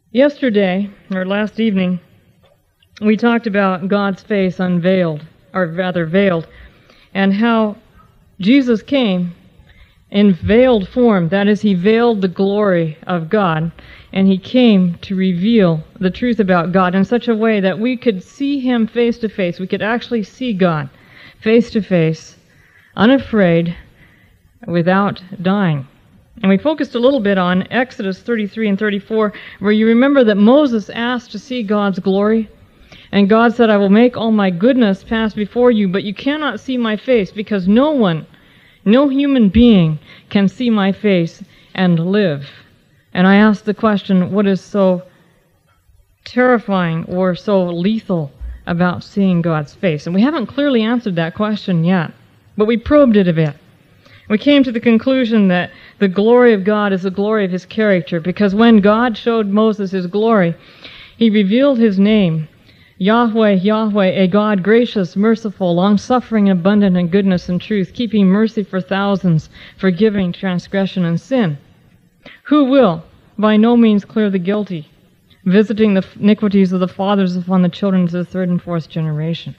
Yesterday, or last evening, we talked about God's face unveiled, or rather veiled, and how Jesus came in veiled form. That is, he veiled the glory of God, and he came to reveal the truth about God in such a way that we could see him face to face. We could actually see God face to face, unafraid, without dying. And we focused a little bit on Exodus 33 and 34, where you remember that Moses asked to see God's glory. And God said, I will make all my goodness pass before you, but you cannot see my face, because no human being can see my face and live. And I asked the question, what is so terrifying or so lethal about seeing God's face? And we haven't clearly answered that question yet, but we probed it a bit. We came to the conclusion that the glory of God is the glory of his character, because when God showed Moses his glory, he revealed his name, Yahweh, Yahweh, a God gracious, merciful, long-suffering, abundant in goodness and truth, keeping mercy for thousands, forgiving transgression and sin, who will by no means clear the guilty, visiting the iniquities of the fathers upon the children to the third and fourth generation.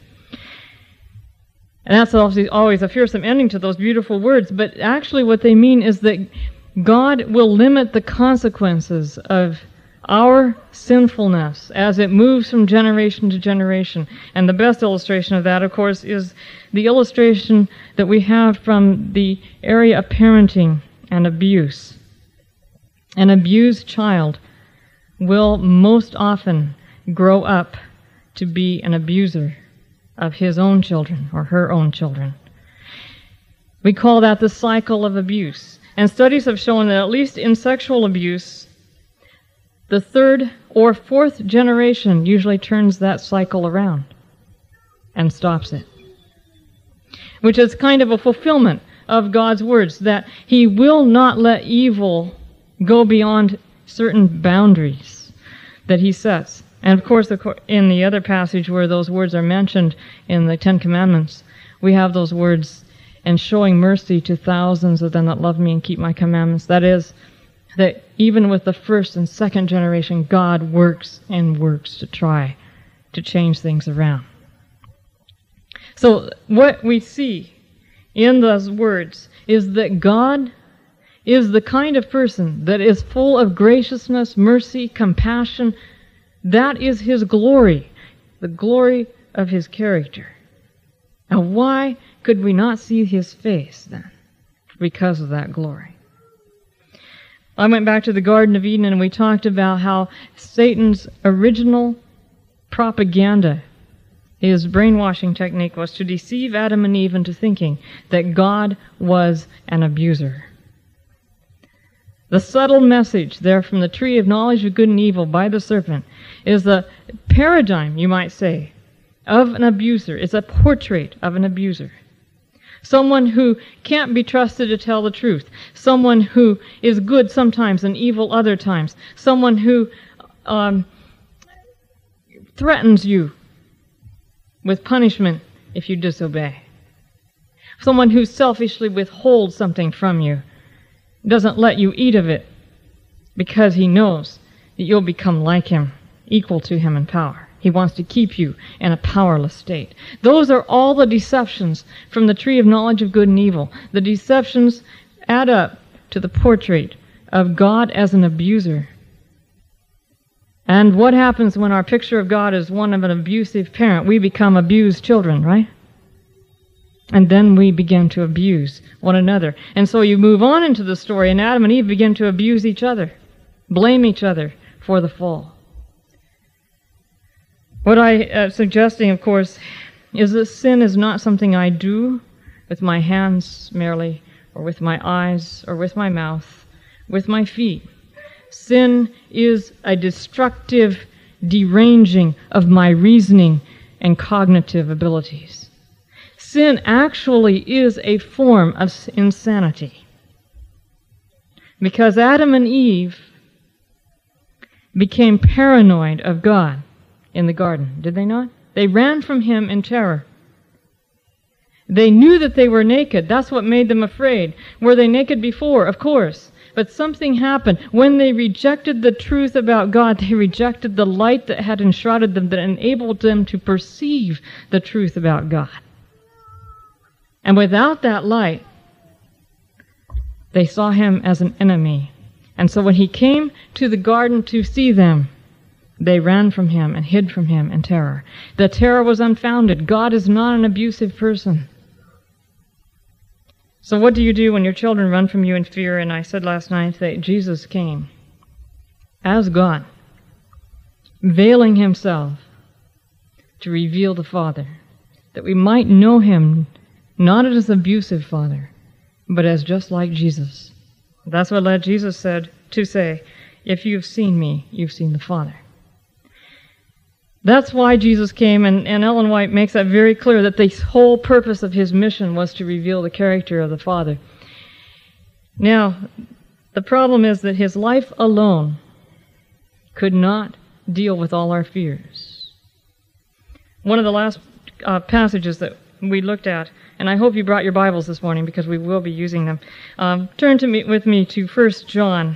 And that's always a fearsome ending to those beautiful words, but actually what they mean is that God will limit the consequences of our sinfulness as it moves from generation to generation. And the best illustration of that, of course, is the illustration that we have from the area of parenting and abuse. An abused child will most often grow up to be an abuser of his own children or her own children. We call that the cycle of abuse. And studies have shown that at least in sexual abuse, the third or fourth generation usually turns that cycle around and stops it, which is kind of a fulfillment of God's words, that he will not let evil go beyond certain boundaries that he sets. And of course, in the other passage where those words are mentioned in the Ten Commandments, we have those words, and showing mercy to thousands of them that love me and keep my commandments. That is, that even with the first and second generation, God works and works to try to change things around. So what we see in those words is that God is the kind of person that is full of graciousness, mercy, compassion. That is his glory, the glory of his character. And why could we not see his face then? Because of that glory. I went back to the Garden of Eden and we talked about how Satan's original propaganda, his brainwashing technique, was to deceive Adam and Eve into thinking that God was an abuser. The subtle message there from the tree of knowledge of good and evil by the serpent is the paradigm, you might say, of an abuser. It's a portrait of an abuser. Someone who can't be trusted to tell the truth. Someone who is good sometimes and evil other times. Someone who threatens you with punishment if you disobey. Someone who selfishly withholds something from you, doesn't let you eat of it because he knows that you'll become like him, equal to him in power. He wants to keep you in a powerless state. Those are all the deceptions from the tree of knowledge of good and evil. The deceptions add up to the portrait of God as an abuser. And what happens when our picture of God is one of an abusive parent? We become abused children, right? And then we begin to abuse one another. And so you move on into the story, and Adam and Eve begin to abuse each other, blame each other for the fall. What I am suggesting, of course, is that sin is not something I do with my hands merely, or with my eyes, or with my mouth, with my feet. Sin is a destructive deranging of my reasoning and cognitive abilities. Sin actually is a form of insanity. Because Adam and Eve became paranoid of God in the garden, did they not? They ran from him in terror. They knew that they were naked. That's what made them afraid. Were they naked before? Of course. But something happened. When they rejected the truth about God, they rejected the light that had enshrouded them, that enabled them to perceive the truth about God. And without that light, they saw him as an enemy. And so when he came to the garden to see them, they ran from him and hid from him in terror. The terror was unfounded. God is not an abusive person. So what do you do when your children run from you in fear? And I said last night that Jesus came as God, veiling himself to reveal the Father, that we might know him not as an abusive Father, but as just like Jesus. That's what led Jesus to say, if you've seen me, you've seen the Father. That's why Jesus came, and Ellen White makes that very clear, that the whole purpose of his mission was to reveal the character of the Father. Now, the problem is that his life alone could not deal with all our fears. One of the last passages that we looked at, and I hope you brought your Bibles this morning because we will be using them. Turn with me to 1 John.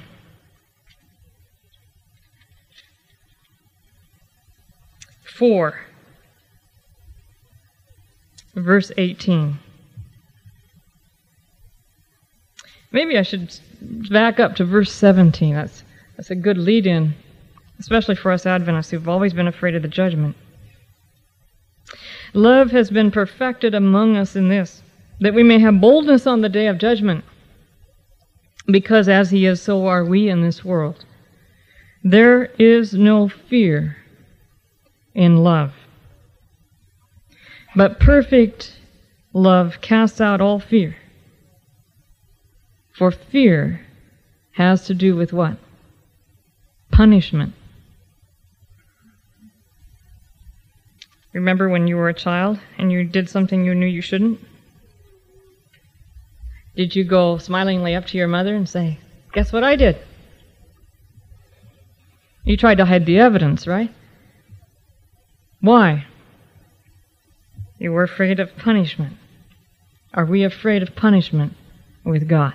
Verse 18. Maybe I should back up to verse 17. That's a good lead-in, especially for us Adventists who've always been afraid of the judgment. Love has been perfected among us in this, that we may have boldness on the day of judgment, because as he is, so are we in this world. There is no fear in love, but perfect love casts out all fear. For fear has to do with what? Punishment. Remember when you were a child and you did something you knew you shouldn't? Did you go smilingly up to your mother and say, "Guess what I did?" You tried to hide the evidence, right? Why? You were afraid of punishment. Are we afraid of punishment with God?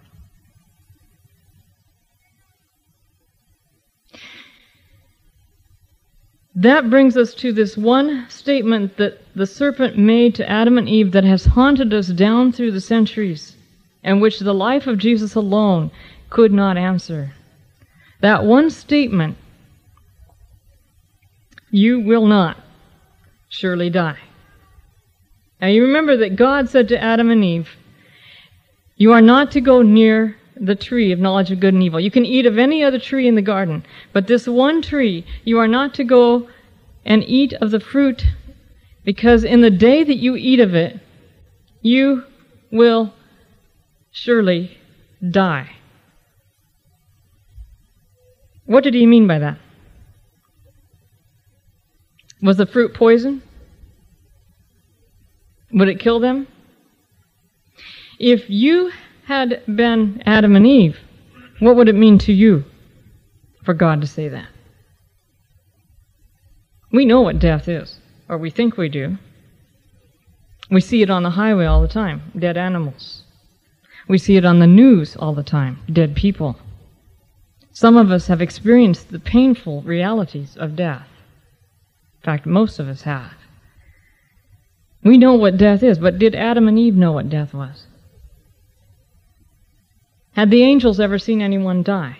That brings us to this one statement that the serpent made to Adam and Eve that has haunted us down through the centuries, and which the life of Jesus alone could not answer. That one statement, "You will not surely die." Now you remember that God said to Adam and Eve, "You are not to go near the tree of knowledge of good and evil. You can eat of any other tree in the garden, but this one tree, you are not to go and eat of the fruit, because in the day that you eat of it, you will surely die." What did he mean by that? Was the fruit poison? Would it kill them? If you had been Adam and Eve, what would it mean to you for God to say that? We know what death is, or we think we do. We see it on the highway all the time, dead animals. We see it on the news all the time, dead people. Some of us have experienced the painful realities of death. In fact, most of us have. We know what death is, but did Adam and Eve know what death was? Had the angels ever seen anyone die?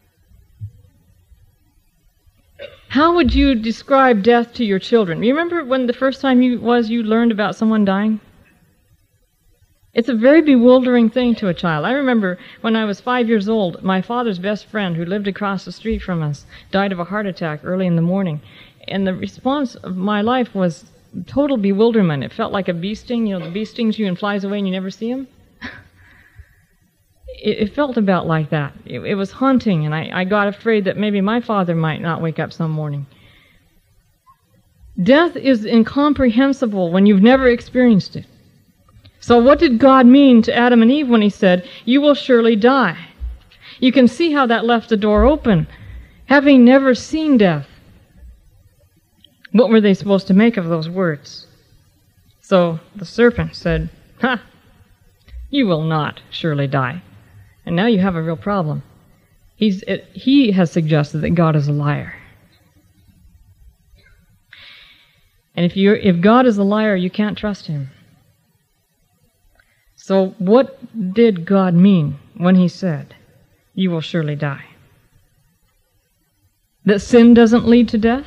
How would you describe death to your children? You remember when the first time you learned about someone dying? It's a very bewildering thing to a child. I remember when I was 5 years old, my father's best friend, who lived across the street from us, died of a heart attack early in the morning. And the response of my life was total bewilderment. It felt like a bee sting. You know, the bee stings you and flies away and you never see him. It felt about like that. It was haunting, and I got afraid that maybe my father might not wake up some morning. Death is incomprehensible when you've never experienced it. So what did God mean to Adam and Eve when he said, "You will surely die"? You can see how that left the door open. Having never seen death, what were they supposed to make of those words? So the serpent said, "Ha! You will not surely die." And now you have a real problem. He has suggested that God is a liar. And if God is a liar, you can't trust him. So what did God mean when he said, "You will surely die"? That sin doesn't lead to death?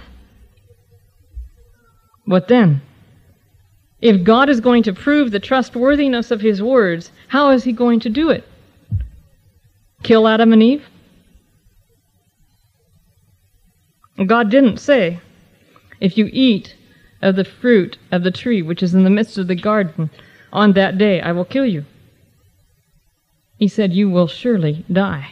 What then? If God is going to prove the trustworthiness of his words, how is he going to do it? Kill Adam and Eve? God didn't say, "If you eat of the fruit of the tree which is in the midst of the garden, on that day I will kill you." He said, "You will surely die."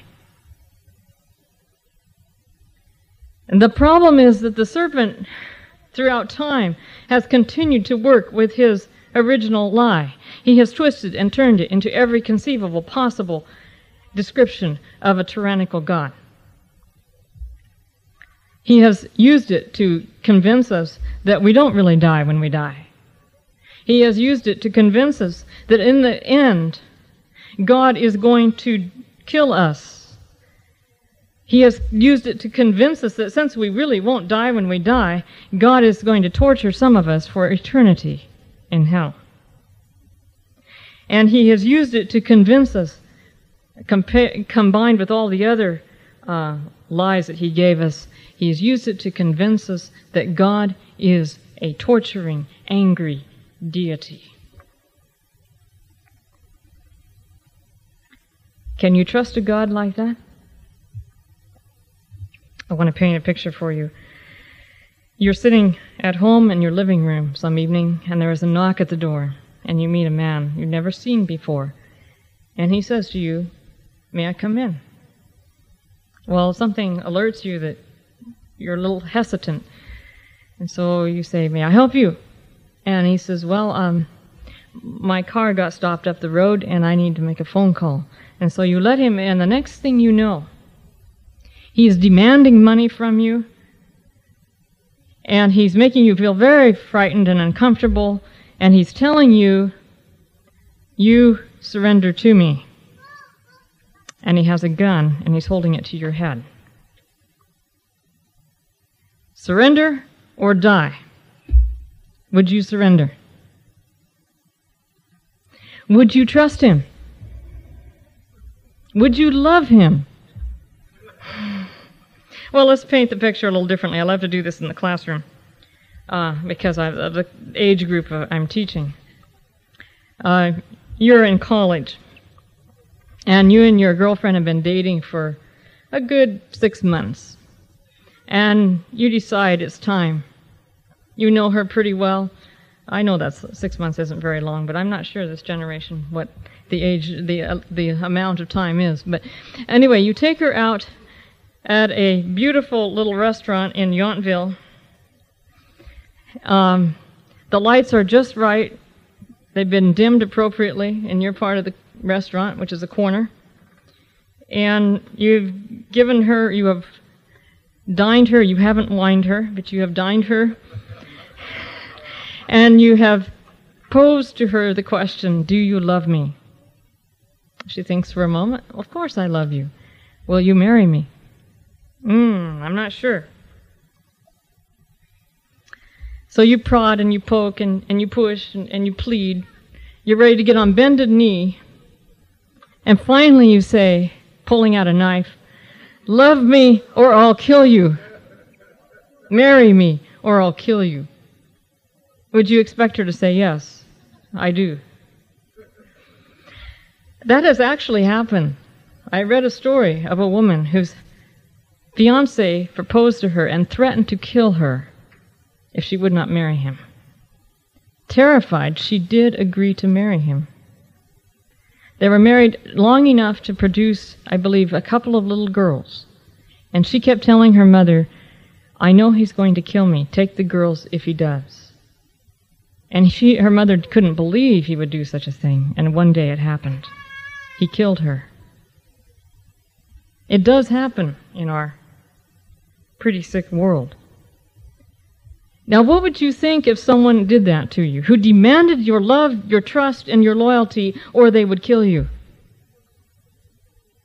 And the problem is that the serpent, throughout time, has continued to work with his original lie. He has twisted and turned it into every conceivable possible description of a tyrannical God. He has used it to convince us that we don't really die when we die. He has used it to convince us that in the end, God is going to kill us. He has used it to convince us that since we really won't die when we die, God is going to torture some of us for eternity in hell. And he has used it to convince us, combined with all the other lies that he gave us, he has used it to convince us that God is a torturing, angry deity. Can you trust a God like that? I want to paint a picture for you. You're sitting at home in your living room some evening, and there is a knock at the door, and you meet a man you've never seen before, and he says to you, "May I come in?" Well, something alerts you that you're a little hesitant, and so you say, "May I help you?" And he says, "Well, my car got stopped up the road, and I need to make a phone call." And so you let him in. The next thing you know, he is demanding money from you, and he's making you feel very frightened and uncomfortable, and he's telling you, "You surrender to me." And he has a gun, and he's holding it to your head. Surrender or die? Would you surrender? Would you trust him? Would you love him? Well, let's paint the picture a little differently. I love to do this in the classroom because of the age group I'm teaching. You're in college, and you and your girlfriend have been dating for a good 6 months, and you decide it's time. You know her pretty well. I know that 6 months isn't very long, but I'm not sure this generation what the amount of time is. But anyway, you take her out at a beautiful little restaurant in Yountville. The lights are just right. They've been dimmed appropriately in your part of the restaurant, which is a corner. And you have dined her. You haven't wined her, but you have dined her. And you have posed to her the question, "Do you love me?" She thinks for a moment, "Of course I love you. Will you marry me?" I'm not sure. So you prod and you poke and you push and you plead. You're ready to get on bended knee. And finally you say, pulling out a knife, "Love me or I'll kill you. Marry me or I'll kill you." Would you expect her to say, "Yes, I do"? That has actually happened. I read a story of a woman whose fiancé proposed to her and threatened to kill her if she would not marry him. Terrified, she did agree to marry him. They were married long enough to produce, I believe, a couple of little girls. And she kept telling her mother, "I know he's going to kill me. Take the girls if he does." And her mother couldn't believe he would do such a thing. And one day it happened. He killed her. It does happen in our pretty sick world. Now, what would you think if someone did that to you, who demanded your love, your trust, and your loyalty, or they would kill you?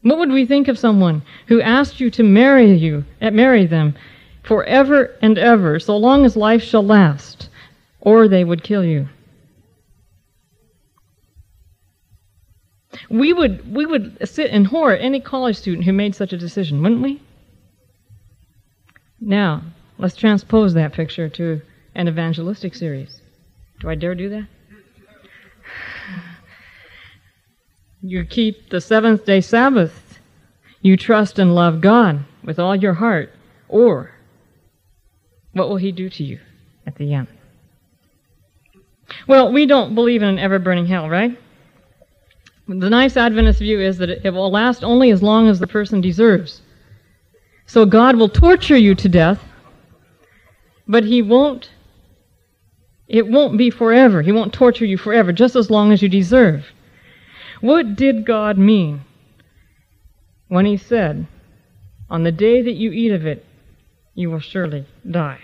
What would we think of someone who asked you to marry them forever and ever, so long as life shall last, or they would kill you? We would sit in horror at any college student who made such a decision, wouldn't we? Now, let's transpose that picture to an evangelistic series. Do I dare do that? You keep the seventh-day Sabbath. You trust and love God with all your heart. Or, what will He do to you at the end? Well, we don't believe in an ever-burning hell, right? The nice Adventist view is that it will last only as long as the person deserves. So God will torture you to death, but it won't be forever. He won't torture you forever, just as long as you deserve. What did God mean when He said, "On the day that you eat of it, you will surely die"?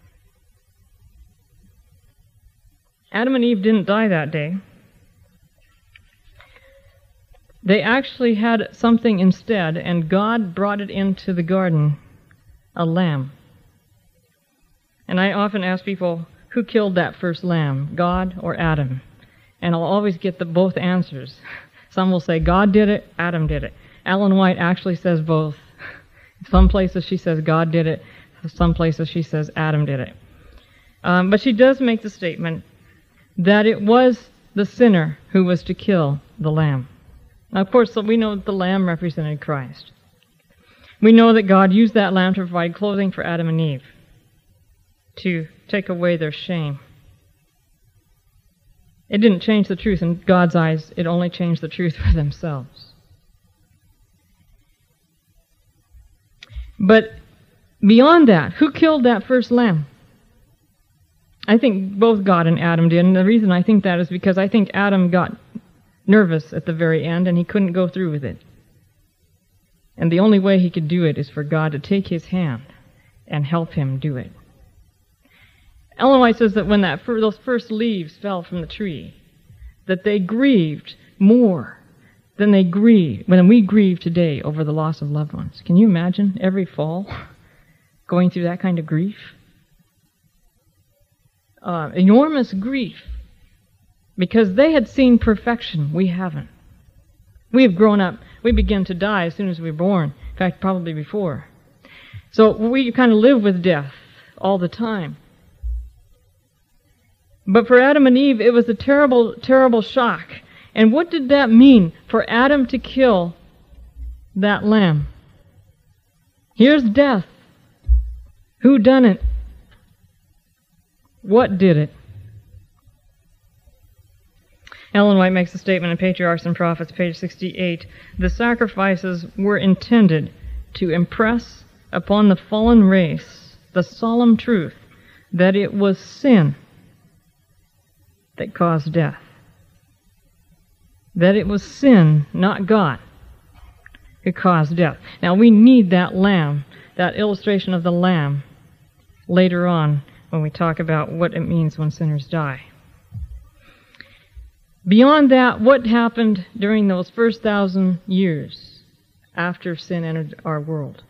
Adam and Eve didn't die that day. They actually had something instead, and God brought it into the garden, a lamb. And I often ask people, who killed that first lamb, God or Adam? And I'll always get both answers. Some will say God did it, Adam did it. Ellen White actually says both. Some places she says God did it, some places she says Adam did it. But she does make the statement that it was the sinner who was to kill the lamb. Now, of course, we know that the lamb represented Christ. We know that God used that lamb to provide clothing for Adam and Eve, to take away their shame. It didn't change the truth in God's eyes. It only changed the truth for themselves. But beyond that, who killed that first lamb? I think both God and Adam did, and the reason I think that is because I think Adam got nervous at the very end, and he couldn't go through with it. And the only way he could do it is for God to take his hand and help him do it. Ellen White says that when those first leaves fell from the tree, that they grieved more than when we grieve today over the loss of loved ones. Can you imagine every fall going through that kind of grief? Enormous grief. Because they had seen perfection. We haven't. We have grown up. We begin to die as soon as we're born. In fact, probably before. So we kind of live with death all the time. But for Adam and Eve, it was a terrible, terrible shock. And what did that mean for Adam to kill that lamb? Here's death. Who done it? What did it? Ellen White makes a statement in Patriarchs and Prophets, page 68. The sacrifices were intended to impress upon the fallen race the solemn truth that it was sin that caused death. That it was sin, not God, who caused death. Now we need that lamb, that illustration of the lamb, later on when we talk about what it means when sinners die. Beyond that, what happened during those first 1,000 years after sin entered our world?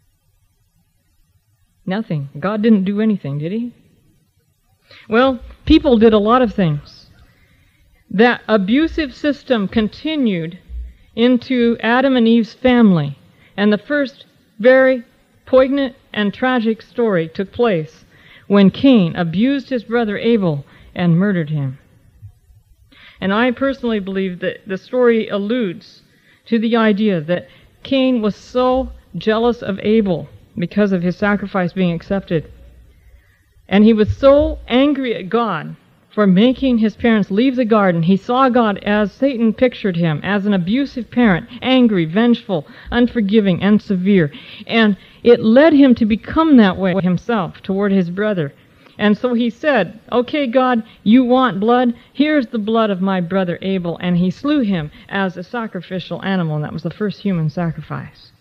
Nothing. God didn't do anything, did He? Well, people did a lot of things. That abusive system continued into Adam and Eve's family, and the first very poignant and tragic story took place when Cain abused his brother Abel and murdered him. And I personally believe that the story alludes to the idea that Cain was so jealous of Abel because of his sacrifice being accepted. And he was so angry at God for making his parents leave the garden. He saw God as Satan pictured him, as an abusive parent, angry, vengeful, unforgiving, and severe. And it led him to become that way himself toward his brother. And so he said, "Okay, God, you want blood? Here's the blood of my brother Abel." And he slew him as a sacrificial animal, and that was the first human sacrifice.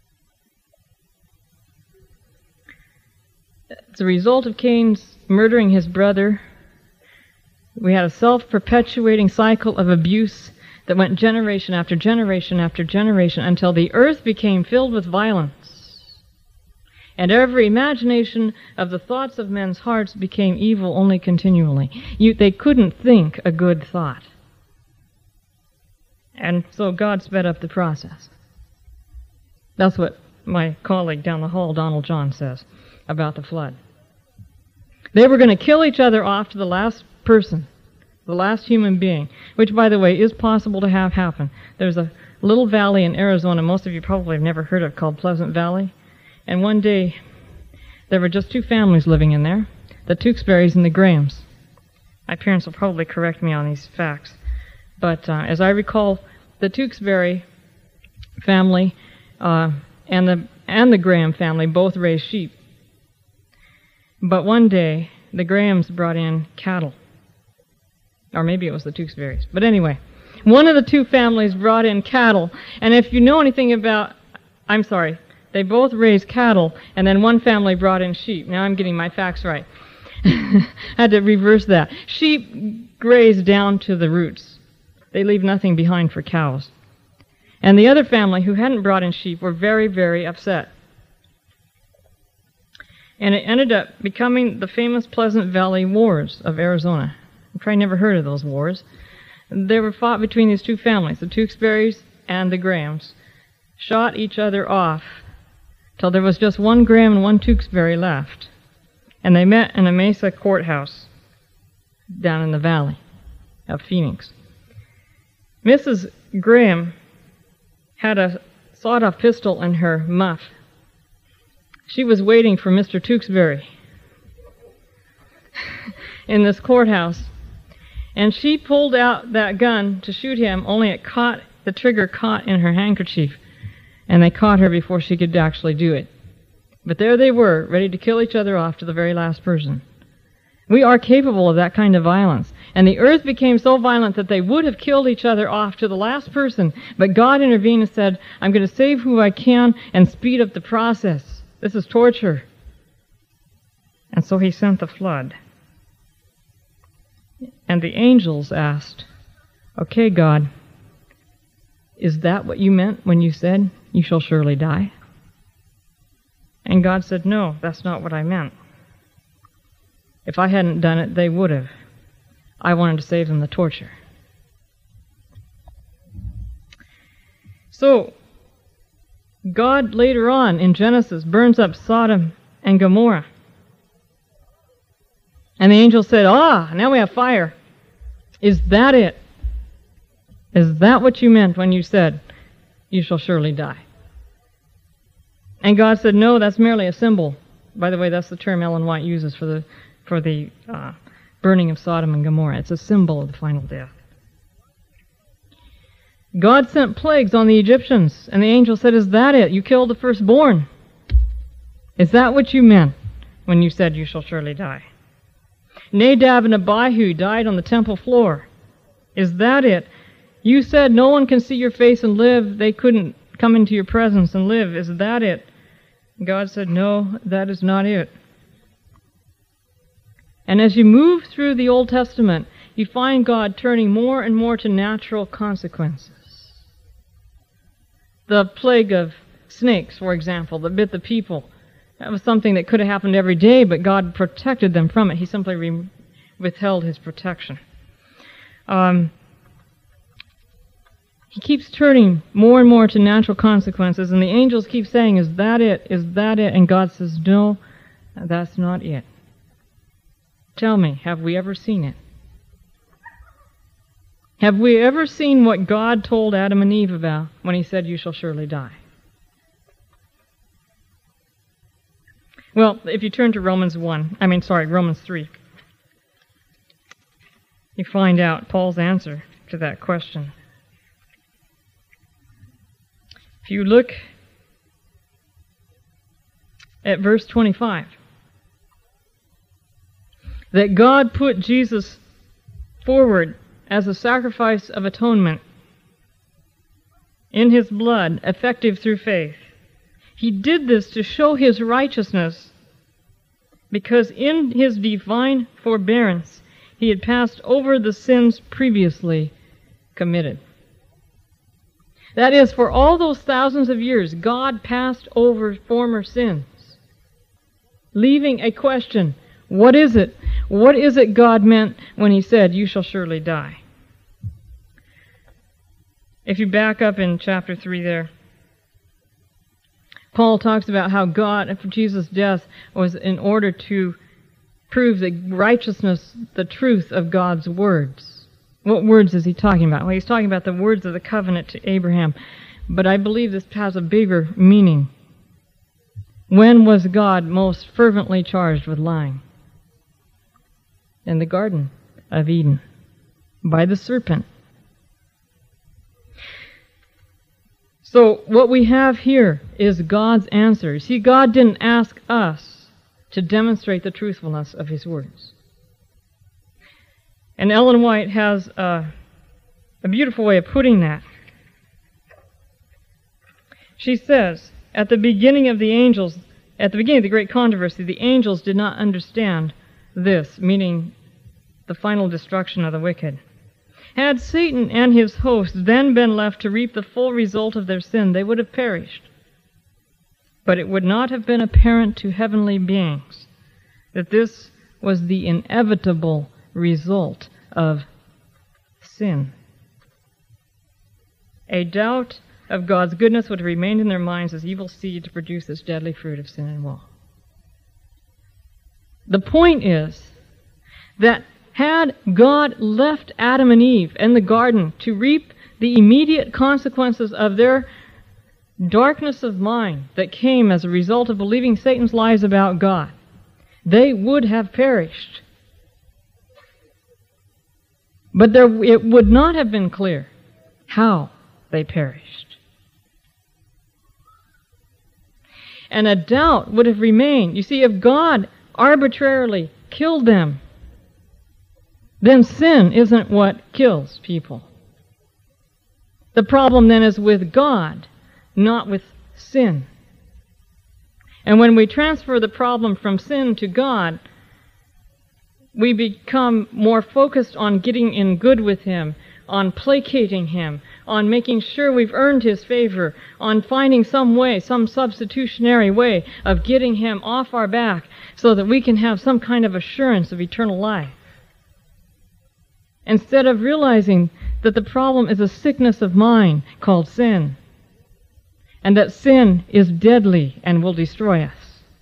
As a result of Cain's murdering his brother, we had a self-perpetuating cycle of abuse that went generation after generation after generation until the earth became filled with violence. And every imagination of the thoughts of men's hearts became evil only continually. They couldn't think a good thought. And so God sped up the process. That's what my colleague down the hall, Donald John, says about the flood. They were going to kill each other off to the last person, the last human being, which, by the way, is possible to have happen. There's a little valley in Arizona most of you probably have never heard of called Pleasant Valley. And one day, there were just two families living in there, the Tewksburys and the Grahams. My parents will probably correct me on these facts. But as I recall, the Tewksbury family and the Graham family both raised sheep. But one day, the Grahams brought in cattle. Or maybe it was the Tewksburys. But anyway, one of the two families brought in cattle. And if you know anything about... they both raised cattle, and then one family brought in sheep. Now I'm getting my facts right. I had to reverse that. Sheep graze down to the roots. They leave nothing behind for cows. And the other family, who hadn't brought in sheep, were very, very upset. And it ended up becoming the famous Pleasant Valley Wars of Arizona. You probably never heard of those wars. They were fought between these two families, the Tewksburys and the Grahams. Shot each other off till there was just one Graham and one Tewksbury left. And they met in a Mesa courthouse down in the valley of Phoenix. Mrs. Graham had a sawed-off pistol in her muff. She was waiting for Mr. Tewksbury in this courthouse. And she pulled out that gun to shoot him, only the trigger caught in her handkerchief. And they caught her before she could actually do it. But there they were, ready to kill each other off to the very last person. We are capable of that kind of violence. And the earth became so violent that they would have killed each other off to the last person. But God intervened and said, I'm going to save who I can and speed up the process. This is torture. And so he sent the flood. And the angels asked, okay, God, is that what you meant when you said, you shall surely die? And God said, no, that's not what I meant. If I hadn't done it, they would have. I wanted to save them the torture. So, God later on in Genesis burns up Sodom and Gomorrah. And the angel said, now we have fire. Is that it? Is that what you meant when you said, you shall surely die? And God said, no, that's merely a symbol. By the way, that's the term Ellen White uses for the burning of Sodom and Gomorrah. It's a symbol of the final death. God sent plagues on the Egyptians, and the angel said, is that it? You killed the firstborn. Is that what you meant when you said you shall surely die? Nadab and Abihu died on the temple floor. Is that it? You said no one can see your face and live. They couldn't come into your presence and live. Is that it? God said, no, that is not it. And as you move through the Old Testament, you find God turning more and more to natural consequences. The plague of snakes, for example, that bit the people. That was something that could have happened every day, but God protected them from it. He simply withheld his protection. He keeps turning more and more to natural consequences, and the angels keep saying, is that it? Is that it? And God says, no, that's not it. Tell me, have we ever seen it? Have we ever seen what God told Adam and Eve about when he said, you shall surely die? Well, if you turn to Romans 3, you find out Paul's answer to that question. If you look at verse 25, that God put Jesus forward as a sacrifice of atonement in his blood, effective through faith. He did this to show his righteousness, because in his divine forbearance he had passed over the sins previously committed. That is, for all those thousands of years, God passed over former sins, leaving a question. What is it? What is it God meant when he said, "You shall surely die"? If you back up in chapter 3 there, Paul talks about how Jesus' death was in order to prove the righteousness, the truth of God's words. What words is he talking about? Well, he's talking about the words of the covenant to Abraham. But I believe this has a bigger meaning. When was God most fervently charged with lying? In the Garden of Eden, by the serpent. So what we have here is God's answer. See, God didn't ask us to demonstrate the truthfulness of his words. And Ellen White has a beautiful way of putting that. She says, at the beginning of the great controversy, the angels did not understand this, meaning the final destruction of the wicked. Had Satan and his hosts then been left to reap the full result of their sin, they would have perished. But it would not have been apparent to heavenly beings that this was the inevitable result of sin. A doubt of God's goodness would have remained in their minds as evil seed to produce this deadly fruit of sin and woe. The point is that had God left Adam and Eve in the garden to reap the immediate consequences of their darkness of mind that came as a result of believing Satan's lies about God, they would have perished. But it would not have been clear how they perished. And a doubt would have remained. You see, if God arbitrarily killed them, then sin isn't what kills people. The problem then is with God, not with sin. And when we transfer the problem from sin to God, we become more focused on getting in good with him, on placating him, on making sure we've earned his favor, on finding some way, some substitutionary way of getting him off our back so that we can have some kind of assurance of eternal life. Instead of realizing that the problem is a sickness of mind called sin, and that sin is deadly and will destroy us.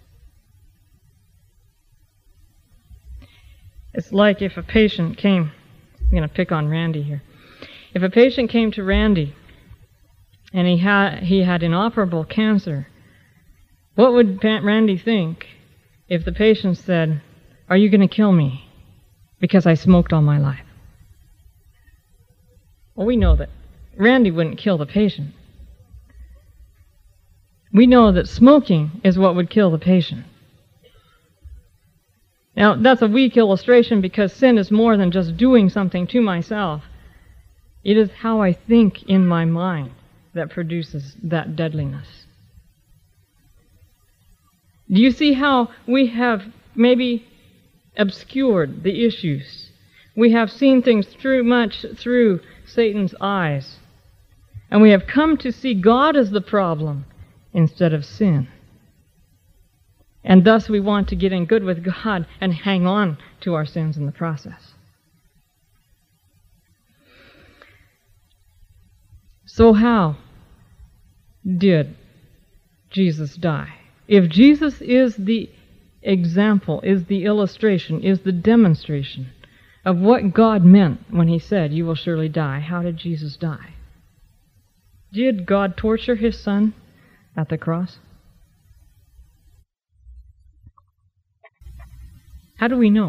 It's like if a patient came, I'm going to pick on Randy here. If a patient came to Randy and he had inoperable cancer, what would Randy think if the patient said, "Are you going to kill me because I smoked all my life?" Well, we know that Randy wouldn't kill the patient. We know that smoking is what would kill the patient. Now, that's a weak illustration because sin is more than just doing something to myself. It is how I think in my mind that produces that deadliness. Do you see how we have maybe obscured the issues? We have seen things much through Satan's eyes. And we have come to see God as the problem instead of sin. And thus we want to get in good with God and hang on to our sins in the process. So how did Jesus die? If Jesus is the example, is the illustration, is the demonstration of what God meant when he said, "You will surely die," how did Jesus die? Did God torture his Son at the cross? How do we know?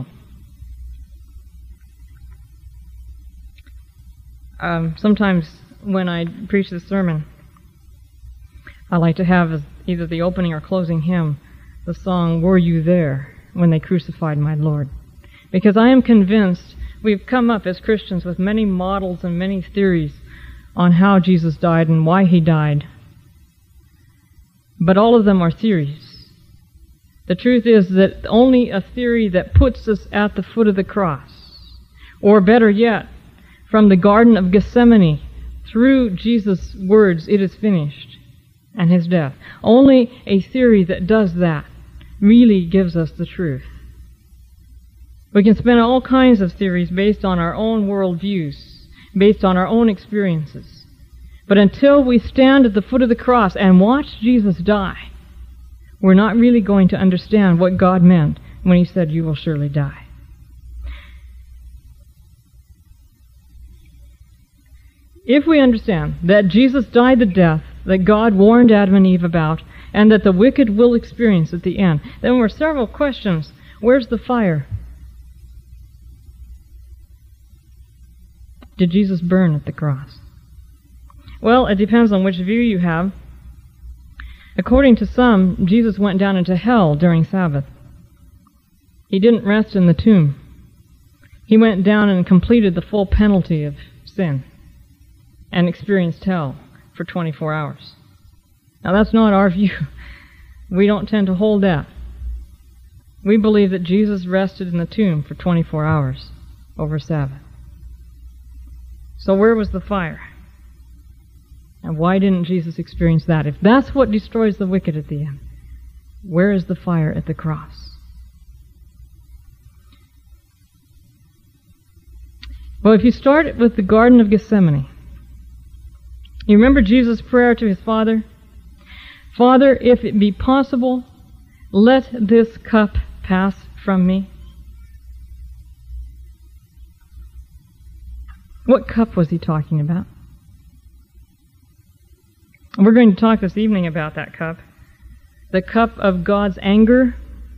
Sometimes when I preach this sermon, I like to have as either the opening or closing hymn the song, "Were You There When They Crucified My Lord?" Because I am convinced we've come up as Christians with many models and many theories on how Jesus died and why he died. But all of them are theories. The truth is that only a theory that puts us at the foot of the cross, or better yet, from the Garden of Gethsemane through Jesus' words, "It is finished," and his death. Only a theory that does that really gives us the truth. We can spin all kinds of theories based on our own worldviews, based on our own experiences. But until we stand at the foot of the cross and watch Jesus die, we're not really going to understand what God meant when he said, "You will surely die." If we understand that Jesus died the death that God warned Adam and Eve about, and that the wicked will experience at the end, then there were several questions. Where's the fire? Did Jesus burn at the cross? Well, it depends on which view you have. According to some, Jesus went down into hell during Sabbath. He didn't rest in the tomb. He went down and completed the full penalty of sin and experienced hell for 24 hours. Now, that's not our view. We don't tend to hold that. We believe that Jesus rested in the tomb for 24 hours over Sabbath. So where was the fire? And why didn't Jesus experience that? If that's what destroys the wicked at the end, where is the fire at the cross? Well, if you start with the Garden of Gethsemane, you remember Jesus' prayer to his Father? "Father, if it be possible, let this cup pass from me." What cup was he talking about? We're going to talk this evening about that cup. The cup of God's anger.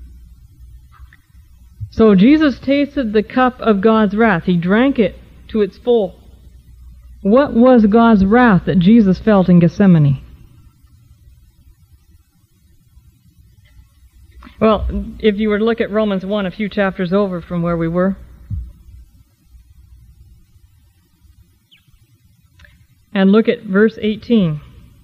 So Jesus tasted the cup of God's wrath. He drank it to its full. What was God's wrath that Jesus felt in Gethsemane? Well, if you were to look at Romans 1, a few chapters over from where we were, and look at verse 18.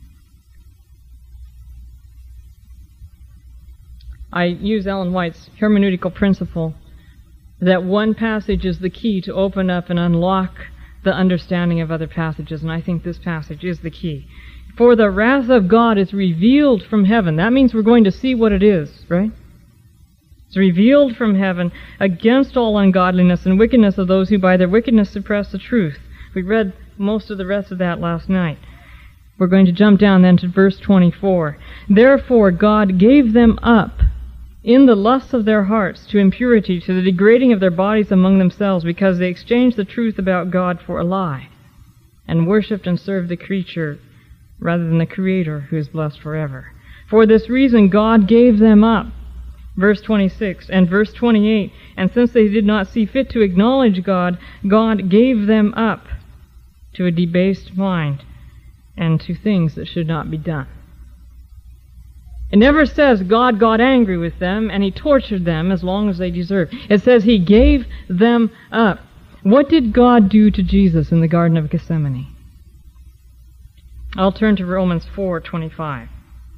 I use Ellen White's hermeneutical principle that one passage is the key to open up and unlock the understanding of other passages, and I think this passage is the key. For the wrath of God is revealed from heaven. That means we're going to see what it is, right? It's revealed from heaven against all ungodliness and wickedness of those who by their wickedness suppress the truth. We read most of the rest of that last night. We're going to jump down then to verse 24. Therefore God gave them up in the lusts of their hearts to impurity, to the degrading of their bodies among themselves, because they exchanged the truth about God for a lie, and worshipped and served the creature rather than the Creator, who is blessed forever. For this reason God gave them up. Verse 26 and verse 28, and since they did not see fit to acknowledge God, God gave them up to a debased mind and to things that should not be done. It never says God got angry with them and he tortured them as long as they deserved. It says he gave them up. What did God do to Jesus in the Garden of Gethsemane? I'll turn to Romans 4:25.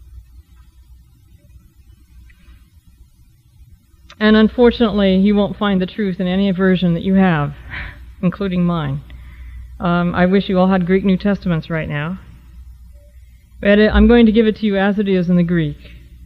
And unfortunately, you won't find the truth in any version that you have, including mine. I wish you all had Greek New Testaments right now. But I'm going to give it to you as it is in the Greek.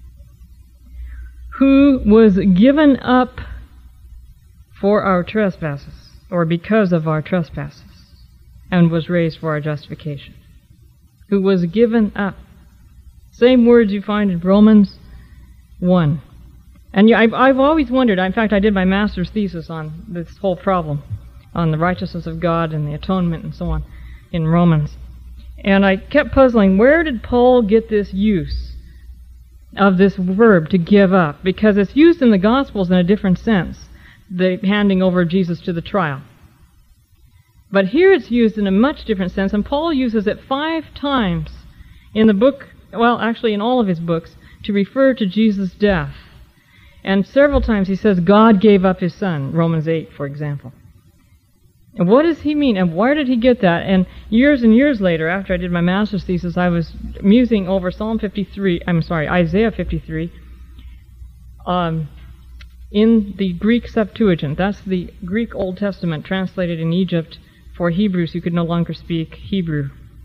Who was given up for our trespasses, or because of our trespasses, and was raised for our justification. Who was given up. Same words you find in Romans 1. And I've always wondered, in fact I did my master's thesis on this whole problem, on the righteousness of God and the atonement and so on in Romans. And I kept puzzling, where did Paul get this use of this verb to give up? Because it's used in the Gospels in a different sense, the handing over Jesus to the trial. But here it's used in a much different sense, and Paul uses it 5 times in the book, well, actually in all of his books, to refer to Jesus' death. And several times he says, God gave up his Son, Romans 8, for example. And what does he mean, and where did he get that? And years later, after I did my master's thesis, I was musing over Isaiah 53, in the Greek Septuagint. That's the Greek Old Testament translated in Egypt for Hebrews who could no longer speak Hebrew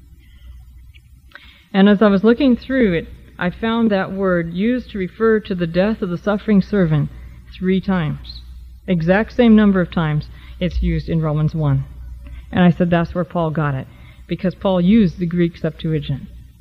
And as I was looking through it, I found that word used to refer to the death of the suffering servant 3 times. Exact same number of times it's used in Romans 1. And I said that's where Paul got it, because Paul used the Greek Septuagint.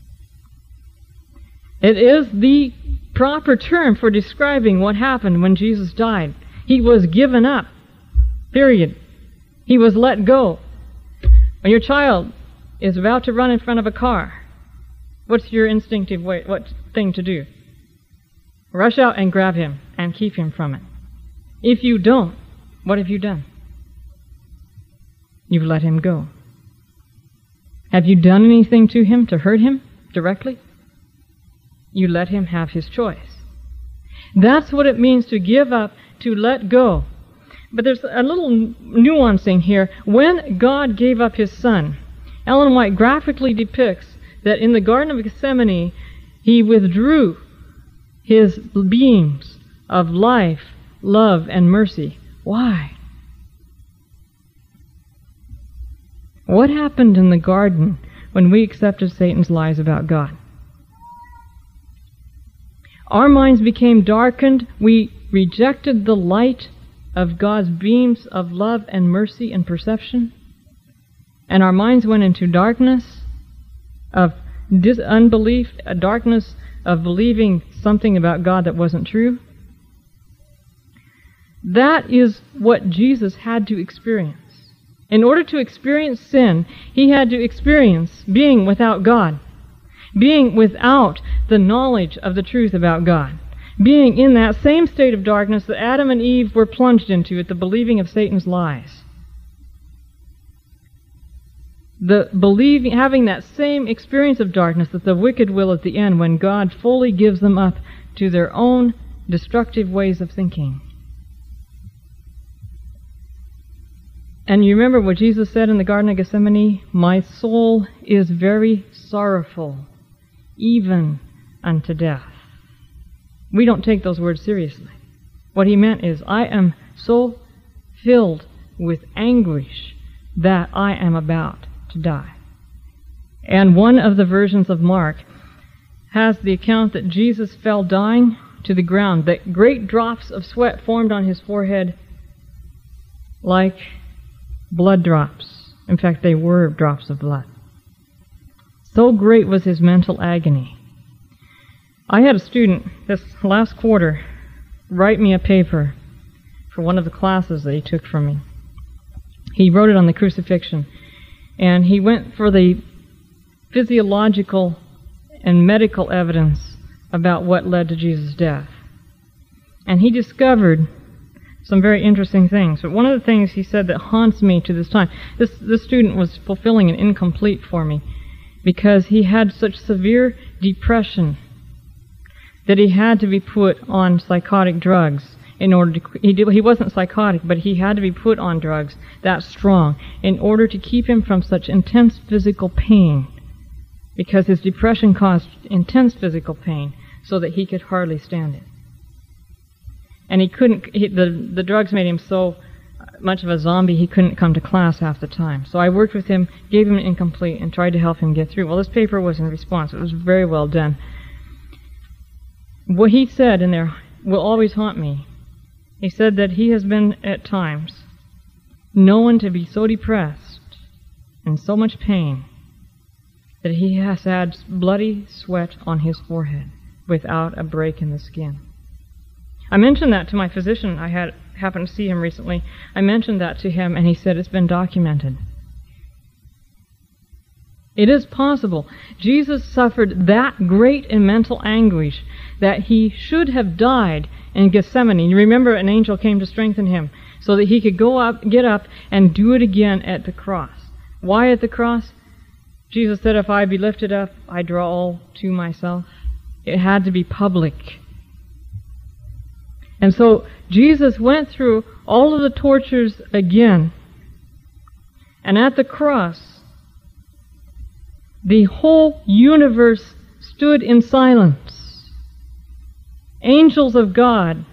It is the proper term for describing what happened when Jesus died. He was given up. Period. He was let go. When your child is about to run in front of a car, what's your instinctive thing to do? Rush out and grab him and keep him from it. If you don't, what have you done? You've let him go. Have you done anything to him to hurt him directly? You let him have his choice. That's what it means to give up, to let go. But there's a little nuancing here. When God gave up his Son, Ellen White graphically depicts that in the Garden of Gethsemane, he withdrew his beams of life, love, and mercy. Why? What happened in the garden when we accepted Satan's lies about God? Our minds became darkened. We rejected the light of God's beams of love and mercy and perception. And our minds went into darkness of unbelief, a darkness of believing something about God that wasn't true. That is what Jesus had to experience. In order to experience sin, he had to experience being without God, being without the knowledge of the truth about God, being in that same state of darkness that Adam and Eve were plunged into at the believing of Satan's lies. Having that same experience of darkness that the wicked will at the end, when God fully gives them up to their own destructive ways of thinking. And you remember what Jesus said in the Garden of Gethsemane? My soul is very sorrowful, even unto death. We don't take those words seriously. What he meant is, I am so filled with anguish that I am about to die. And one of the versions of Mark has the account that Jesus fell dying to the ground, that great drops of sweat formed on his forehead like blood drops. In fact, they were drops of blood. So great was his mental agony. I had a student this last quarter write me a paper for one of the classes that he took from me. He wrote it on the crucifixion, and he went for the physiological and medical evidence about what led to Jesus' death. And he discovered some very interesting things. But one of the things he said that haunts me to this time, this student was fulfilling an incomplete for me because he had such severe depression that he had to be put on psychotic drugs in order to... He wasn't psychotic, but he had to be put on drugs that strong in order to keep him from such intense physical pain, because his depression caused intense physical pain so that he could hardly stand it. And he couldn't... The drugs made him so much of a zombie he couldn't come to class half the time. So I worked with him, gave him an incomplete, and tried to help him get through. Well, this paper was in response. It was very well done. What he said in there will always haunt me. He said that he has been, at times, known to be so depressed and so much pain that he has had bloody sweat on his forehead without a break in the skin. I mentioned that to my physician. I happened to see him recently. I mentioned that to him, and he said it's been documented. It is possible. Jesus suffered that great in mental anguish that he should have died in Gethsemane. You remember, an angel came to strengthen him so that he could get up and do it again at the cross. Why at the cross? Jesus said, if I be lifted up, I draw all to myself. It had to be public. And so Jesus went through all of the tortures again. And at the cross, the whole universe stood in silence. Angels of God,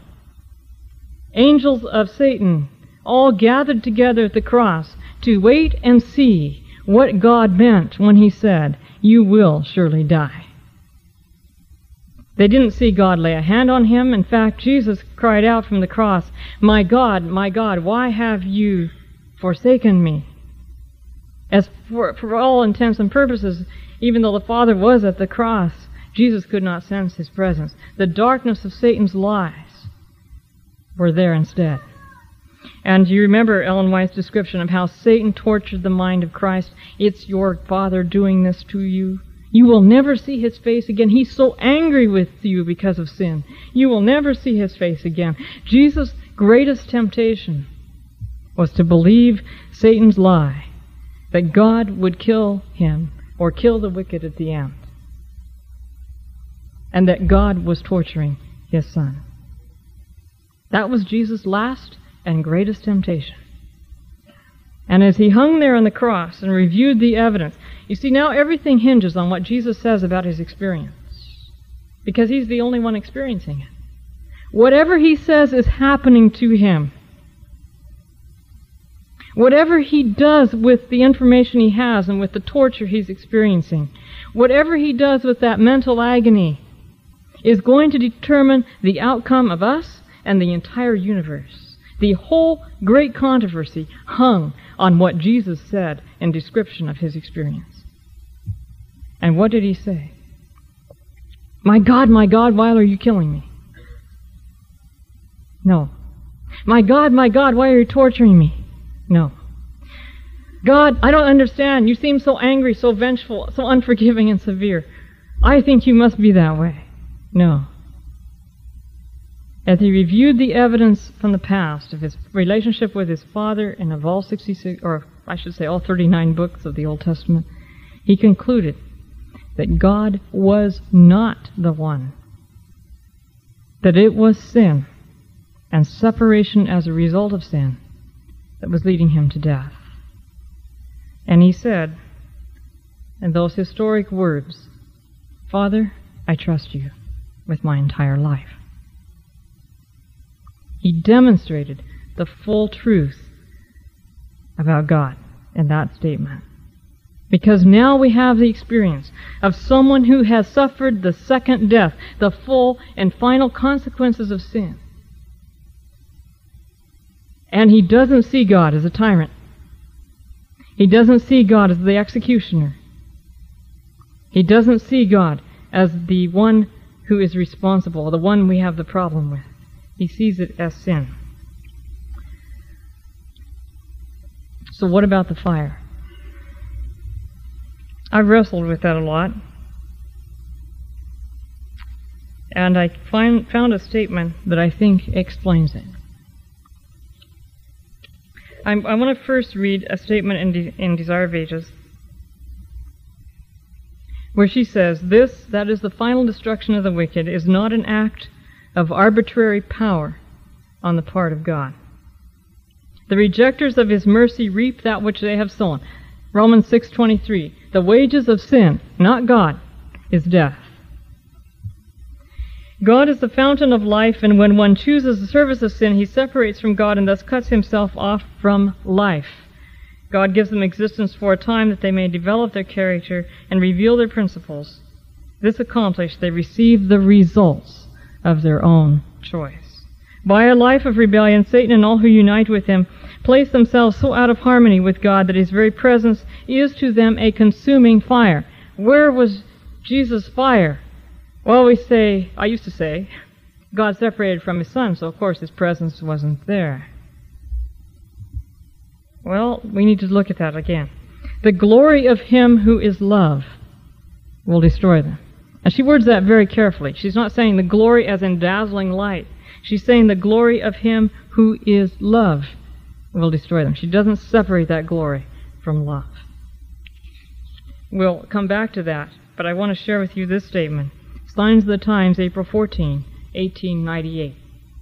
angels of Satan, all gathered together at the cross to wait and see what God meant when he said, "You will surely die." They didn't see God lay a hand on him. In fact, Jesus cried out from the cross, my God, why have you forsaken me?" As for all intents and purposes, even though the Father was at the cross, Jesus could not sense his presence. The darkness of Satan's lies were there instead. And you remember Ellen White's description of how Satan tortured the mind of Christ. "It's your Father doing this to you. You will never see his face again. He's so angry with you because of sin. You will never see his face again." Jesus' greatest temptation was to believe Satan's lie that God would kill him or kill the wicked at the end, and that God was torturing his Son. That was Jesus' last and greatest temptation. And as he hung there on the cross and reviewed the evidence, you see, now everything hinges on what Jesus says about his experience, because he's the only one experiencing it. Whatever he says is happening to him. Whatever he does with the information he has and with the torture he's experiencing, whatever he does with that mental agony, is going to determine the outcome of us and the entire universe. The whole great controversy hung on what Jesus said in description of his experience. And what did he say? My God, why are you killing me?" No. My God, why are you torturing me?" No. "God, I don't understand. You seem so angry, so vengeful, so unforgiving and severe. I think you must be that way." No. As he reviewed the evidence from the past of his relationship with his Father and of all 66, or I should say all 39 books of the Old Testament, he concluded that God was not the one, that it was sin and separation as a result of sin that was leading him to death. And he said, in those historic words, "Father, I trust you with my entire life." He demonstrated the full truth about God in that statement. Because now we have the experience of someone who has suffered the second death, the full and final consequences of sin. And he doesn't see God as a tyrant. He doesn't see God as the executioner. He doesn't see God as the one who is responsible, the one we have the problem with. He sees it as sin. So what about the fire? I've wrestled with that a lot. And I found a statement that I think explains it. I want to first read a statement in Desire of Ages, where she says, "This, that is the final destruction of the wicked, is not an act of arbitrary power on the part of God. The rejectors of his mercy reap that which they have sown." Romans 6:23. "The wages of sin, not God, is death." God is the fountain of life, and when one chooses the service of sin, he separates from God and thus cuts himself off from life. God gives them existence for a time that they may develop their character and reveal their principles. This accomplished, they receive the results of their own choice. By a life of rebellion, Satan and all who unite with him place themselves so out of harmony with God that his very presence is to them a consuming fire. Where was Jesus' fire? Well, I used to say, God separated from his Son, so of course his presence wasn't there. Well, we need to look at that again. The glory of him who is love will destroy them. And she words that very carefully. She's not saying the glory as in dazzling light. She's saying the glory of him who is love will destroy them. She doesn't separate that glory from love. We'll come back to that, but I want to share with you this statement. Signs of the Times, April 14, 1898.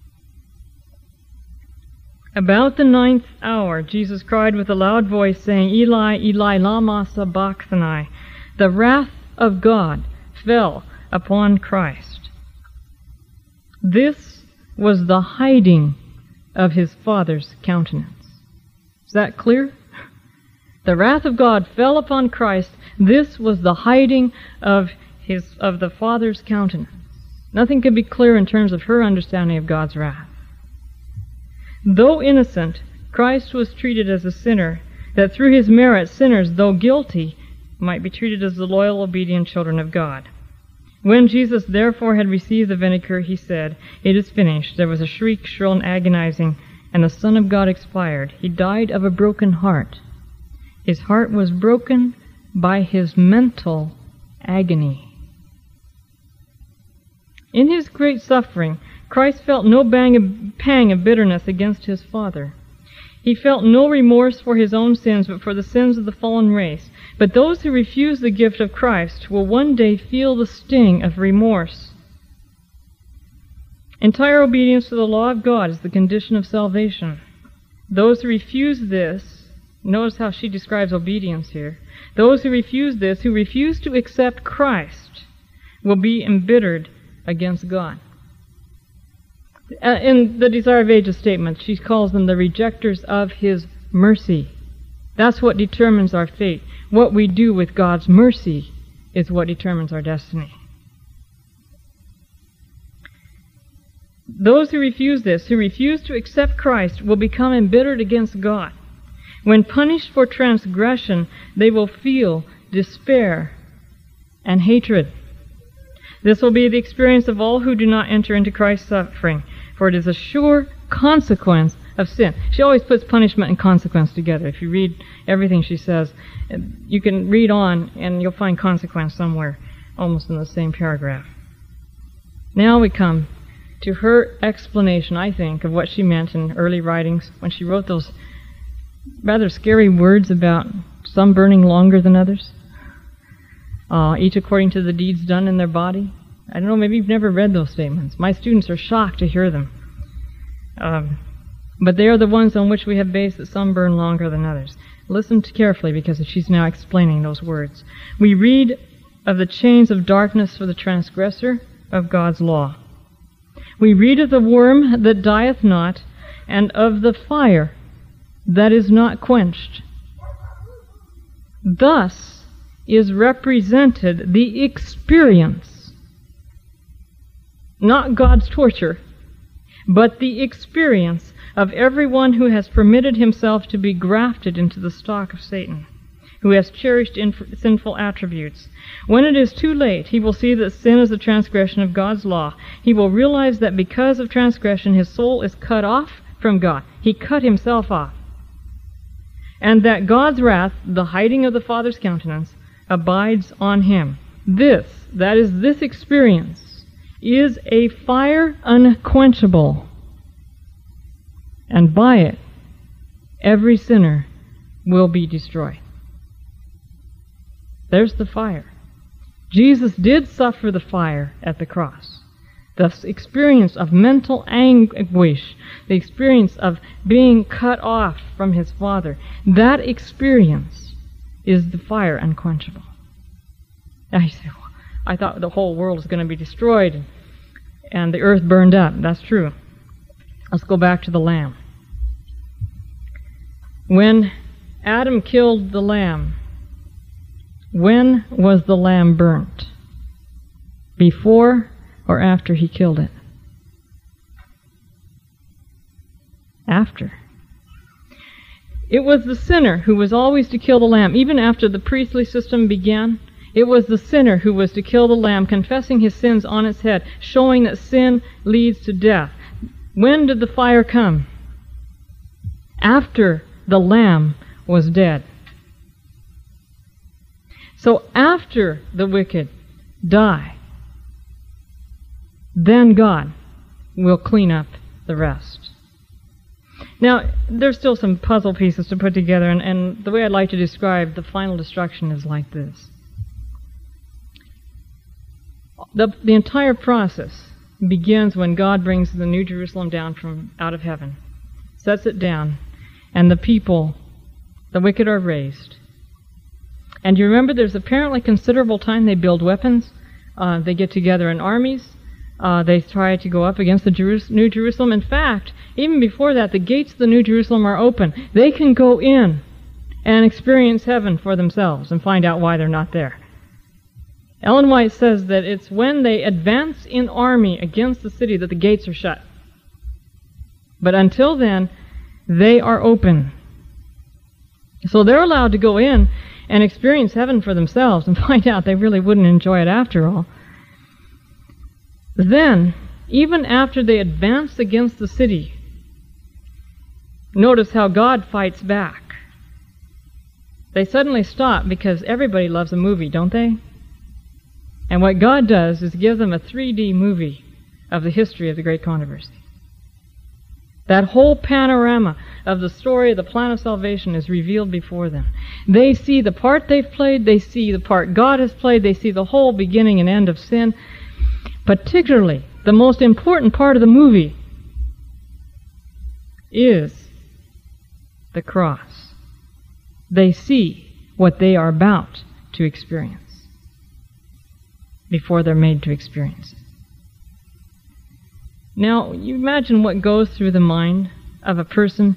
About the 9th hour, Jesus cried with a loud voice, saying, Eli, Eli, lama sabachthani. The wrath of God fell upon Christ. This was the hiding of his Father's countenance. Is that clear? The wrath of God fell upon Christ. This was the hiding of the Father's countenance. Nothing could be clearer in terms of her understanding of God's wrath. Though innocent, Christ was treated as a sinner, that through his merit sinners, though guilty, might be treated as the loyal, obedient children of God. When Jesus therefore had received the vinegar, he said, "It is finished." There was a shriek, shrill and agonizing, and the Son of God expired. He died of a broken heart. His heart was broken by his mental agony. In his great suffering, Christ felt no pang of bitterness against his Father. He felt no remorse for his own sins, but for the sins of the fallen race. But those who refuse the gift of Christ will one day feel the sting of remorse. Entire obedience to the law of God is the condition of salvation. Those who refuse this, notice how she describes obedience here. Those who refuse this, who refuse to accept Christ, will be embittered against God. In the Desire of Ages statement, she calls them the rejectors of his mercy. That's what determines our fate. What we do with God's mercy is what determines our destiny. Those who refuse this, who refuse to accept Christ, will become embittered against God. When punished for transgression, they will feel despair and hatred. This will be the experience of all who do not enter into Christ's suffering, for it is a sure consequence of sin. She always puts punishment and consequence together. If you read everything she says, you can read on and you'll find consequence somewhere, almost in the same paragraph. Now we come to her explanation, I think, of what she meant in early writings when she wrote those rather scary words about some burning longer than others, each according to the deeds done in their body. I don't know, maybe you've never read those statements. My students are shocked to hear them. But they are the ones on which we have based that some burn longer than others. Listen carefully, because she's now explaining those words. We read of the chains of darkness for the transgressor of God's law. We read of the worm that dieth not, and of the fire that is not quenched. Thus is represented the experience, not God's torture, but the experience of everyone who has permitted himself to be grafted into the stock of Satan, who has cherished sinful attributes. When it is too late, he will see that sin is a transgression of God's law. He will realize that because of transgression, his soul is cut off from God. He cut himself off. And that God's wrath, the hiding of the Father's countenance, abides on him. This experience, is a fire unquenchable, and by it every sinner will be destroyed. There's the fire. Jesus did suffer the fire at the cross. The experience of mental anguish, the experience of being cut off from his Father, that experience is the fire unquenchable. Now you say, well, I thought the whole world was going to be destroyed and the earth burned up. That's true. Let's go back to the lamb. When Adam killed the lamb, when was the lamb burnt? Before or after he killed it? After. It was the sinner who was always to kill the lamb. Even after the priestly system began, it was the sinner who was to kill the lamb, confessing his sins on its head, showing that sin leads to death. When did the fire come? After the lamb was dead. So after the wicked die, then God will clean up the rest. Now, there's still some puzzle pieces to put together, and the way I'd like to describe the final destruction is like this. The entire process begins when God brings the New Jerusalem down from out of heaven, sets it down, and the people, the wicked, are raised. And you remember there's apparently considerable time they build weapons. They get together in armies. They try to go up against the New Jerusalem. In fact, even before that, the gates of the New Jerusalem are open. They can go in and experience heaven for themselves and find out why they're not there. Ellen White says that it's when they advance in army against the city that the gates are shut. But until then, they are open. So they're allowed to go in and experience heaven for themselves and find out they really wouldn't enjoy it after all. Then, even after they advance against the city, notice how God fights back. They suddenly stop because everybody loves a movie, don't they? And what God does is give them a 3D movie of the history of the Great Controversy. That whole panorama of the story of the plan of salvation is revealed before them. They see the part they've played, they see the part God has played, they see the whole beginning and end of sin. Particularly, the most important part of the movie is the cross. They see what they are about to experience before they're made to experience it. Now, you imagine what goes through the mind of a person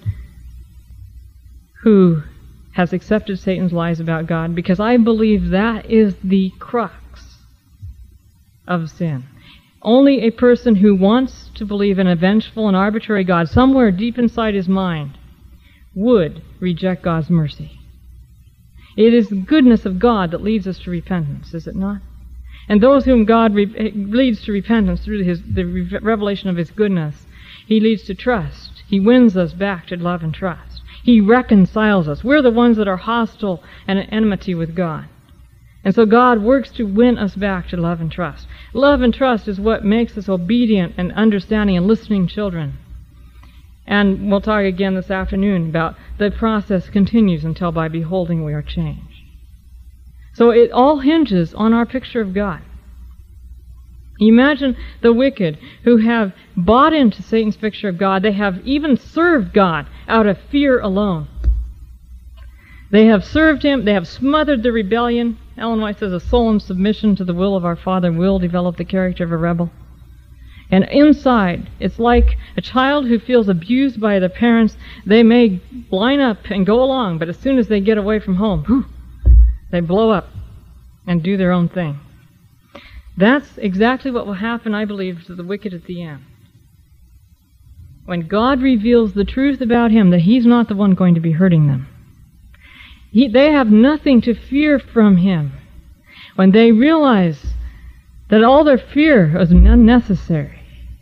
who has accepted Satan's lies about God, because I believe that is the crux of sin. Only a person who wants to believe in a vengeful and arbitrary God somewhere deep inside his mind would reject God's mercy. It is the goodness of God that leads us to repentance, is it not? And those whom God leads to repentance through the revelation of His goodness, He leads to trust. He wins us back to love and trust. He reconciles us. We're the ones that are hostile and at enmity with God. And so God works to win us back to love and trust. Love and trust is what makes us obedient and understanding and listening children. And we'll talk again this afternoon about the process continues until by beholding we are changed. So it all hinges on our picture of God. Imagine the wicked who have bought into Satan's picture of God. They have even served God out of fear alone. They have served Him. They have smothered the rebellion. Ellen White says a solemn submission to the will of our Father will develop the character of a rebel. And inside, it's like a child who feels abused by their parents. They may line up and go along, but as soon as they get away from home, they blow up and do their own thing. That's exactly what will happen, I believe, to the wicked at the end. When God reveals the truth about Him, that He's not the one going to be hurting them. They have nothing to fear from Him. When they realize that all their fear is unnecessary,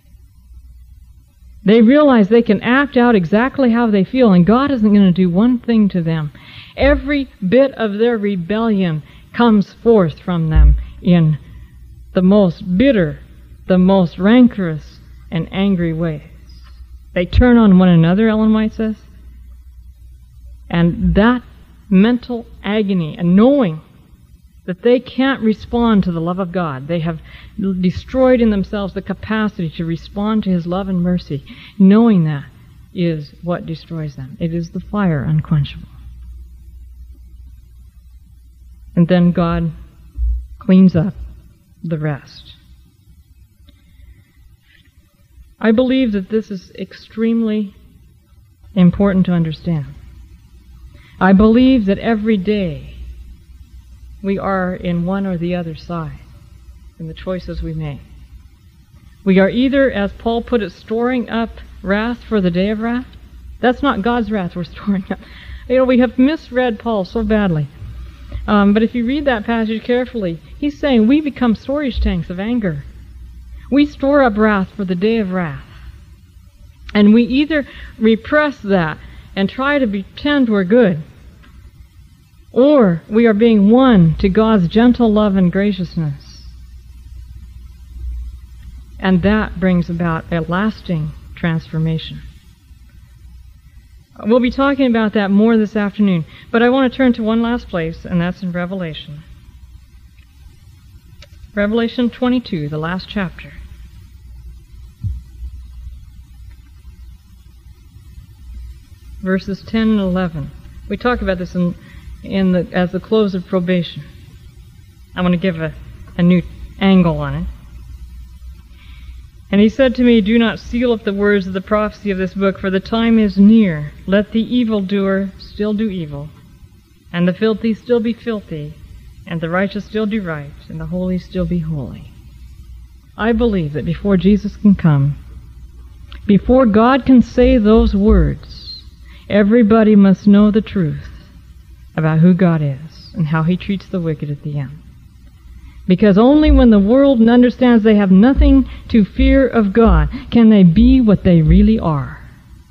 they realize they can act out exactly how they feel, and God isn't going to do one thing to them. Every bit of their rebellion comes forth from them in the most bitter, the most rancorous, and angry ways. They turn on one another, Ellen White says. And that mental agony and knowing that they can't respond to the love of God, they have destroyed in themselves the capacity to respond to His love and mercy, knowing that is what destroys them. It is the fire unquenchable. And then God cleans up the rest. I believe that this is extremely important to understand. I believe that every day we are in one or the other side in the choices we make. We are either, as Paul put it, storing up wrath for the day of wrath. That's not God's wrath we're storing up. We have misread Paul so badly. But if you read that passage carefully, he's saying we become storage tanks of anger. We store up wrath for the day of wrath. And we either repress that and try to pretend we're good, or we are being won to God's gentle love and graciousness. And that brings about a lasting transformation. We'll be talking about that more this afternoon, but I want to turn to one last place, and that's in Revelation. Revelation 22, the last chapter. Verses 10 and 11. We talk about this as the close of probation. I want to give a new angle on it. And he said to me, "Do not seal up the words of the prophecy of this book, for the time is near. Let the evildoer still do evil, and the filthy still be filthy, and the righteous still do right, and the holy still be holy. I believe that before Jesus can come, before God can say those words, everybody must know the truth about who God is and how He treats the wicked at the end. Because only when the world understands they have nothing to fear of God can they be what they really are.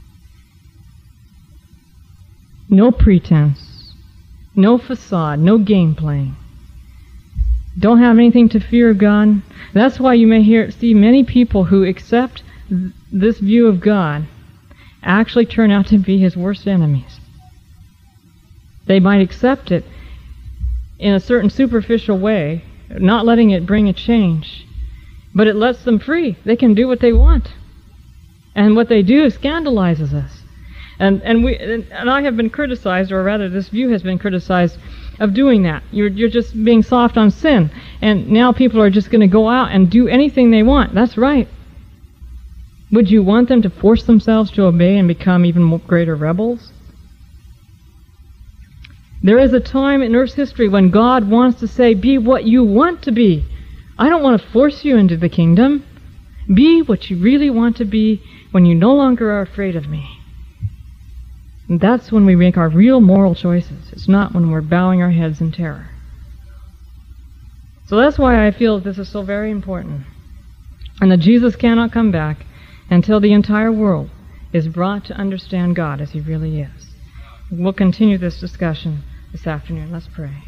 No pretense, no facade, no game playing. Don't have anything to fear of God. That's why you may see many people who accept this view of God actually turn out to be His worst enemies. They might accept it in a certain superficial way, not letting it bring a change, but it lets them free. They can do what they want. And what they do scandalizes us. And I have been criticized, or rather this view has been criticized, of doing that. You're just being soft on sin. And now people are just going to go out and do anything they want. That's right. Would you want them to force themselves to obey and become even greater rebels? There is a time in Earth's history when God wants to say, be what you want to be. I don't want to force you into the kingdom. Be what you really want to be when you no longer are afraid of me. And that's when we make our real moral choices. It's not when we're bowing our heads in terror. So that's why I feel that this is so very important. And that Jesus cannot come back until the entire world is brought to understand God as He really is. We'll continue this discussion this afternoon. Let's pray.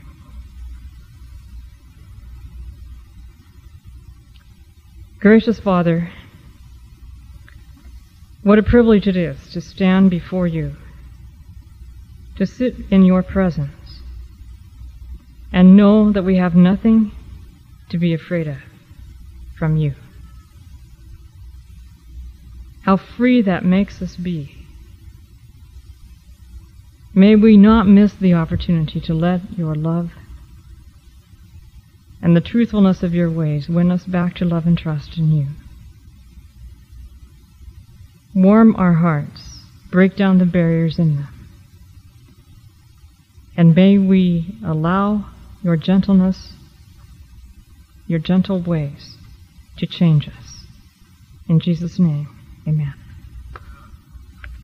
Gracious Father, what a privilege it is to stand before you, to sit in your presence, and know that we have nothing to be afraid of from you. How free that makes us be. May we not miss the opportunity to let your love and the truthfulness of your ways win us back to love and trust in you. Warm our hearts, break down the barriers in them, and may we allow your gentleness, your gentle ways to change us. In Jesus' name, amen.